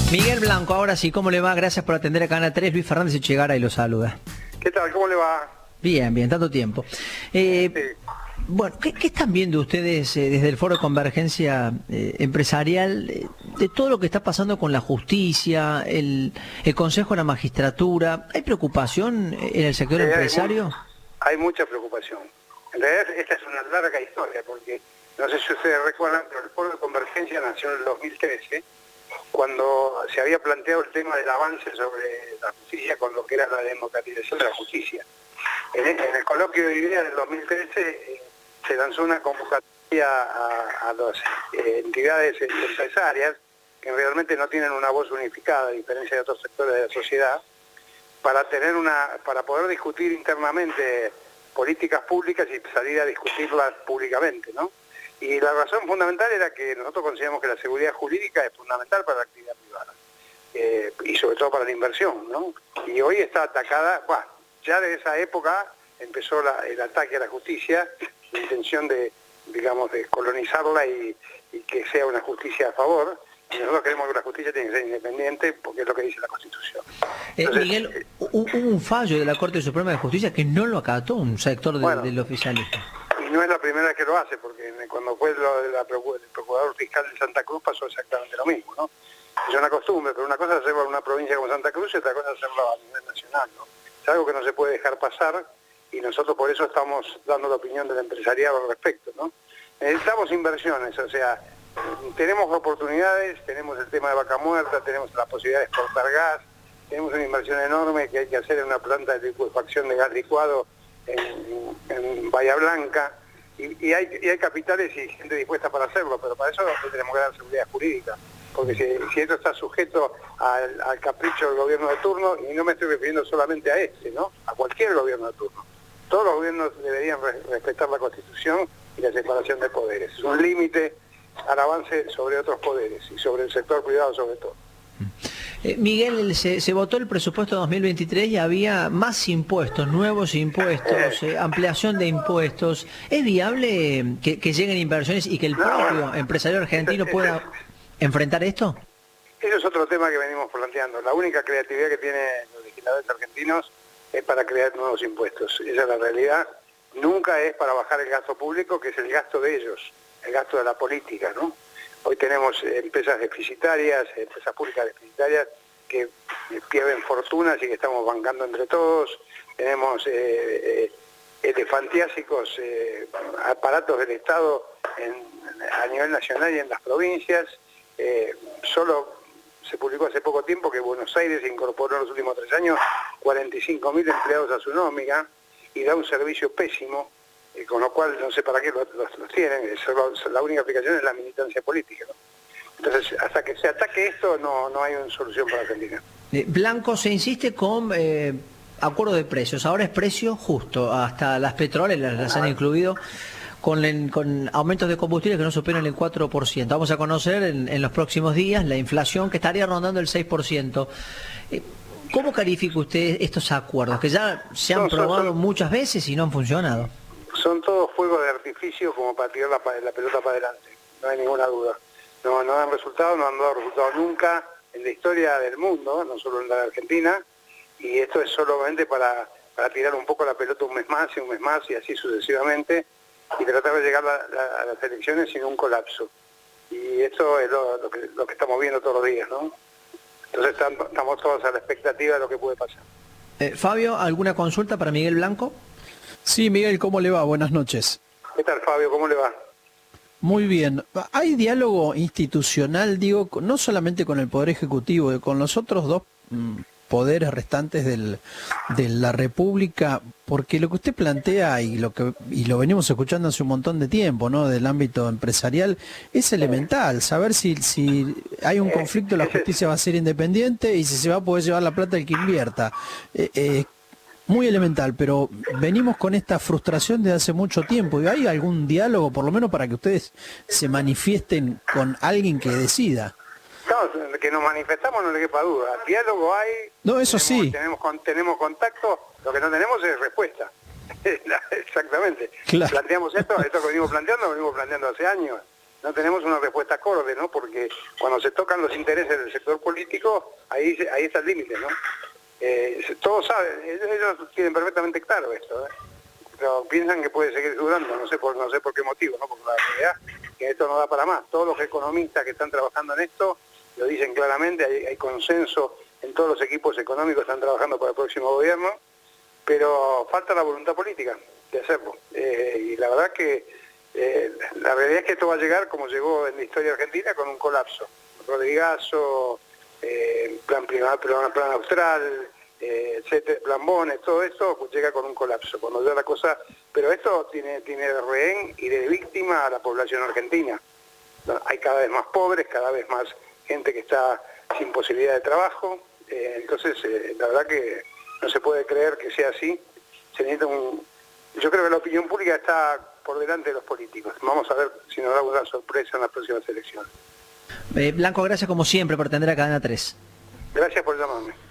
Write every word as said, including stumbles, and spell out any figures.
Miguel Blanco, ahora sí, ¿cómo le va? Gracias por atender a Canal tres. Luis Fernández Echegara y lo saluda. ¿Qué tal? ¿Cómo le va? Bien, bien, tanto tiempo. Eh, Sí. Bueno, ¿qué, qué están viendo ustedes eh, desde el Foro de Convergencia eh, Empresarial eh, de todo lo que está pasando con la justicia, el, el Consejo de la Magistratura? ¿Hay preocupación en el sector Sí, hay empresario? mu- Hay mucha preocupación. En realidad esta es una larga historia, porque no sé si ustedes recuerdan, pero el Foro de Convergencia nació en el dos mil trece, cuando se había planteado el tema del avance sobre la justicia con lo que era la democratización de la justicia. En el, en el coloquio de ideas del dos mil trece eh, se lanzó una convocatoria a, a las eh, entidades empresarias que realmente no tienen una voz unificada, a diferencia de otros sectores de la sociedad, para tener una, para poder discutir internamente políticas públicas y salir a discutirlas públicamente, ¿no? Y la razón fundamental era que nosotros consideramos que la seguridad jurídica es fundamental para la actividad privada, eh, y sobre todo para la inversión, ¿no? Y hoy está atacada, bueno, ya de esa época empezó la, el ataque a la justicia, la intención de, digamos, de colonizarla y, y que sea una justicia a favor. Y nosotros queremos que la justicia tiene que ser independiente porque es lo que dice la Constitución. Entonces, eh, Miguel, eh, hubo un fallo de la Corte Suprema de Justicia que no lo acató un sector de, bueno, del oficialismo. Y no es la primera vez que lo hace, porque cuando fue lo de la, el procurador fiscal de Santa Cruz pasó exactamente lo mismo, ¿no? Es una costumbre, pero una cosa es hacerlo en una provincia como Santa Cruz y otra cosa es hacerlo a nivel nacional, ¿no? Es algo que no se puede dejar pasar y nosotros por eso estamos dando la opinión del empresariado al respecto, ¿no? Necesitamos inversiones, o sea, tenemos oportunidades, tenemos el tema de Vaca Muerta, tenemos la posibilidad de exportar gas, tenemos una inversión enorme que hay que hacer en una planta de licuefacción de gas licuado en, en Bahía Blanca, y, y, hay, y hay capitales y gente dispuesta para hacerlo, pero para eso tenemos que dar seguridad jurídica, porque si, si esto está sujeto al, al capricho del gobierno de turno, y no me estoy refiriendo solamente a este, ¿no? A cualquier gobierno de turno. Todos los gobiernos deberían re respetar la Constitución y la separación de poderes. Es un límite al avance sobre otros poderes y sobre el sector privado sobre todo. Eh, Miguel, se, se votó el presupuesto dos mil veintitrés y había más impuestos, nuevos impuestos, eh, ampliación de impuestos. ¿Es viable que, que lleguen inversiones y que el propio no, empresario argentino ese, pueda ese, enfrentar esto? Eso es otro tema que venimos planteando. La única creatividad que tienen los legisladores argentinos es para crear nuevos impuestos. Esa es la realidad. Nunca es para bajar el gasto público, que es el gasto de ellos, el gasto de la política, ¿no? Hoy tenemos empresas deficitarias, empresas públicas deficitarias que pierden fortunas y que estamos bancando entre todos. Tenemos eh, eh, elefantiásicos eh, aparatos del Estado en, a nivel nacional y en las provincias. Eh, solo se publicó hace poco tiempo que Buenos Aires incorporó en los últimos tres años cuarenta y cinco mil empleados a su nómina y da un servicio pésimo. Eh, con lo cual no sé para qué los, los, los tienen, es, la única aplicación es la militancia política, ¿no? Entonces, hasta que se ataque esto, no, no hay una solución para Argentina. Eh, Blanco, se insiste con eh, acuerdo de precios, ahora es precio justo, hasta las petroleras las han incluido, con, el, con aumentos de combustible que no superan el cuatro por ciento. Vamos a conocer en, en los próximos días la inflación que estaría rondando el seis por ciento. Eh, ¿Cómo califica usted estos acuerdos, que ya se han no, probado son, son... muchas veces y no han funcionado? Son todos fuegos de artificio como para tirar la, la pelota para adelante, no hay ninguna duda. No, no dan resultados, no han dado resultados nunca en la historia del mundo, no solo en la de Argentina, y esto es solamente para, para tirar un poco la pelota un mes más y un mes más y así sucesivamente, y tratar de llegar a, la, a las elecciones sin un colapso. Y esto es lo, lo, que, lo que estamos viendo todos los días, ¿no? Entonces estamos, estamos todos a la expectativa de lo que puede pasar. Eh, Fabio, ¿alguna consulta para Miguel Blanco? Sí, Miguel, ¿cómo le va? Buenas noches. ¿Qué tal, Fabio? ¿Cómo le va? Muy bien. ¿Hay diálogo institucional, digo, no solamente con el Poder Ejecutivo, con los otros dos mmm, poderes restantes del, de la República? Porque lo que usted plantea, y lo que y lo venimos escuchando hace un montón de tiempo, ¿no?, del ámbito empresarial, es elemental. Saber si, si hay un conflicto, la justicia va a ser independiente y si se va a poder llevar la plata el que invierta. Eh, eh, Muy elemental, pero venimos con esta frustración desde hace mucho tiempo. ¿Y hay algún diálogo, por lo menos para que ustedes se manifiesten con alguien que decida? No, que nos manifestamos no le quepa duda. Diálogo hay. No, eso tenemos, sí. Tenemos, tenemos contacto, lo que no tenemos es respuesta. Exactamente. Claro. Planteamos esto, esto que venimos planteando, lo venimos planteando hace años. no tenemos una respuesta acorde, ¿no? Porque cuando se tocan los intereses del sector político, ahí ahí está el límite, ¿no? Eh, todos saben, ellos tienen perfectamente claro esto, ¿eh? Pero piensan que puede seguir durando, no sé por no sé por qué motivo, ¿no? Porque la realidad es que esto no da para más. Todos los economistas que están trabajando en esto lo dicen claramente, hay, hay consenso en todos los equipos económicos que están trabajando para el próximo gobierno, pero falta la voluntad política de hacerlo. Eh, y la verdad que eh, la realidad es que esto va a llegar como llegó en la historia argentina, con un colapso. Rodrigazo, eh, plan, plan, plan austral, eh, etcétera, plan Bones, todo esto pues, llega con un colapso, cuando ya la cosa, pero esto tiene, tiene de rehén y de víctima a la población argentina. ¿No? Hay cada vez más pobres, cada vez más gente que está sin posibilidad de trabajo, eh, entonces eh, la verdad que no se puede creer que sea así. Se necesita un, yo creo que la opinión pública está por delante de los políticos. Vamos a ver si nos da una sorpresa en las próximas elecciones. Eh, Blanco, gracias como siempre por atender a Cadena tres. Gracias por llamarme.